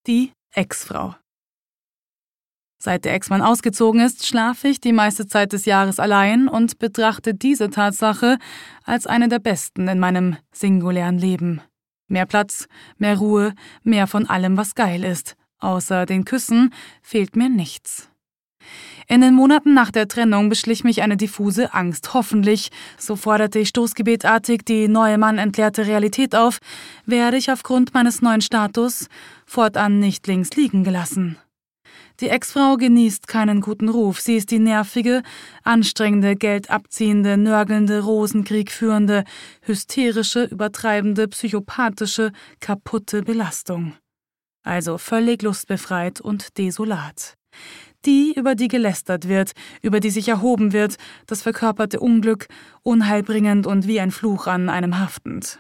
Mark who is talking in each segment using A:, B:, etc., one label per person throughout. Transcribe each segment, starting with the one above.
A: Die Ex-Frau. Seit der Ex-Mann ausgezogen ist, schlafe ich die meiste Zeit des Jahres allein und betrachte diese Tatsache als eine der besten in meinem singulären Leben. Mehr Platz, mehr Ruhe, mehr von allem, was geil ist. Außer den Küssen fehlt mir nichts. In den Monaten nach der Trennung beschlich mich eine diffuse Angst. Hoffentlich, so forderte ich stoßgebetartig die neue Mann entleerte Realität auf, werde ich aufgrund meines neuen Status fortan nicht links liegen gelassen. Die Ex-Frau genießt keinen guten Ruf. Sie ist die nervige, anstrengende, geldabziehende, nörgelnde, Rosenkrieg führende, hysterische, übertreibende, psychopathische, kaputte Belastung. Also völlig lustbefreit und desolat. Die, über die gelästert wird, über die sich erhoben wird, das verkörperte Unglück, unheilbringend und wie ein Fluch an einem haftend.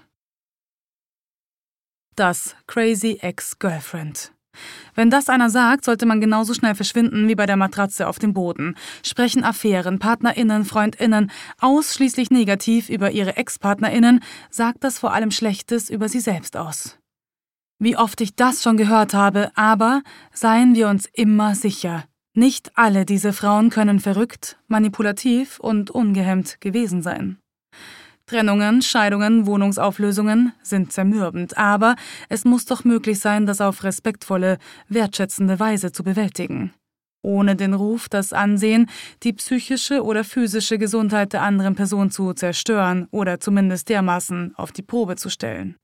A: Das Crazy Ex-Girlfriend. Wenn das einer sagt, sollte man genauso schnell verschwinden wie bei der Matratze auf dem Boden. Sprechen Affären, PartnerInnen, FreundInnen ausschließlich negativ über ihre Ex-PartnerInnen, sagt das vor allem Schlechtes über sie selbst aus. Wie oft ich das schon gehört habe, aber seien wir uns immer sicher. Nicht alle diese Frauen können verrückt, manipulativ und ungehemmt gewesen sein. Trennungen, Scheidungen, Wohnungsauflösungen sind zermürbend, aber es muss doch möglich sein, das auf respektvolle, wertschätzende Weise zu bewältigen. Ohne den Ruf, das Ansehen, die psychische oder physische Gesundheit der anderen Person zu zerstören oder zumindest dermaßen auf die Probe zu stellen.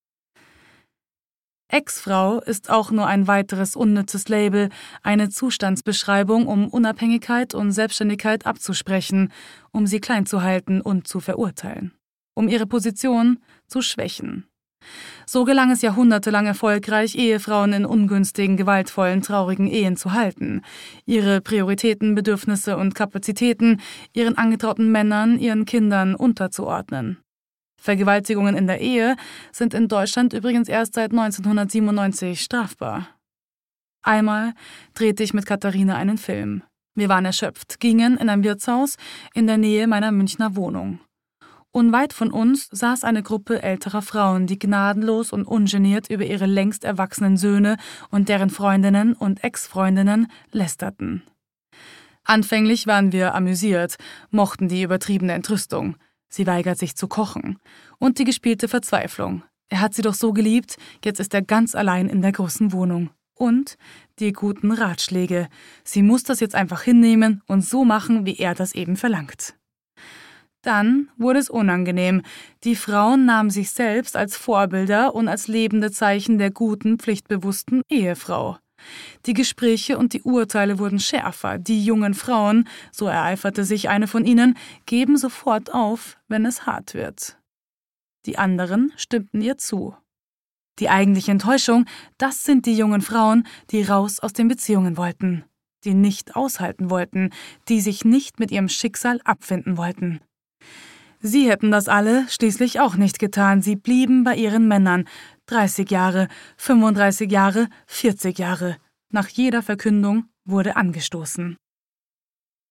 A: Ex-Frau ist auch nur ein weiteres unnützes Label, eine Zustandsbeschreibung, um Unabhängigkeit und Selbstständigkeit abzusprechen, um sie klein zu halten und zu verurteilen, um ihre Position zu schwächen. So gelang es jahrhundertelang erfolgreich, Ehefrauen in ungünstigen, gewaltvollen, traurigen Ehen zu halten, ihre Prioritäten, Bedürfnisse und Kapazitäten ihren angetrauten Männern, ihren Kindern unterzuordnen. Vergewaltigungen in der Ehe sind in Deutschland übrigens erst seit 1997 strafbar. Einmal drehte ich mit Katharina einen Film. Wir waren erschöpft, gingen in ein Wirtshaus in der Nähe meiner Münchner Wohnung. Unweit von uns saß eine Gruppe älterer Frauen, die gnadenlos und ungeniert über ihre längst erwachsenen Söhne und deren Freundinnen und Ex-Freundinnen lästerten. Anfänglich waren wir amüsiert, mochten die übertriebene Entrüstung. Sie weigert sich zu kochen. Und die gespielte Verzweiflung. Er hat sie doch so geliebt, jetzt ist er ganz allein in der großen Wohnung. Und die guten Ratschläge. Sie muss das jetzt einfach hinnehmen und so machen, wie er das eben verlangt. Dann wurde es unangenehm. Die Frauen nahmen sich selbst als Vorbilder und als lebende Zeichen der guten, pflichtbewussten Ehefrau. Die Gespräche und die Urteile wurden schärfer. Die jungen Frauen, so ereiferte sich eine von ihnen, geben sofort auf, wenn es hart wird. Die anderen stimmten ihr zu. Die eigentliche Enttäuschung, das sind die jungen Frauen, die raus aus den Beziehungen wollten, die nicht aushalten wollten, die sich nicht mit ihrem Schicksal abfinden wollten. Sie hätten das alle schließlich auch nicht getan. Sie blieben bei ihren Männern. 30 Jahre, 35 Jahre, 40 Jahre. Nach jeder Verkündung wurde angestoßen.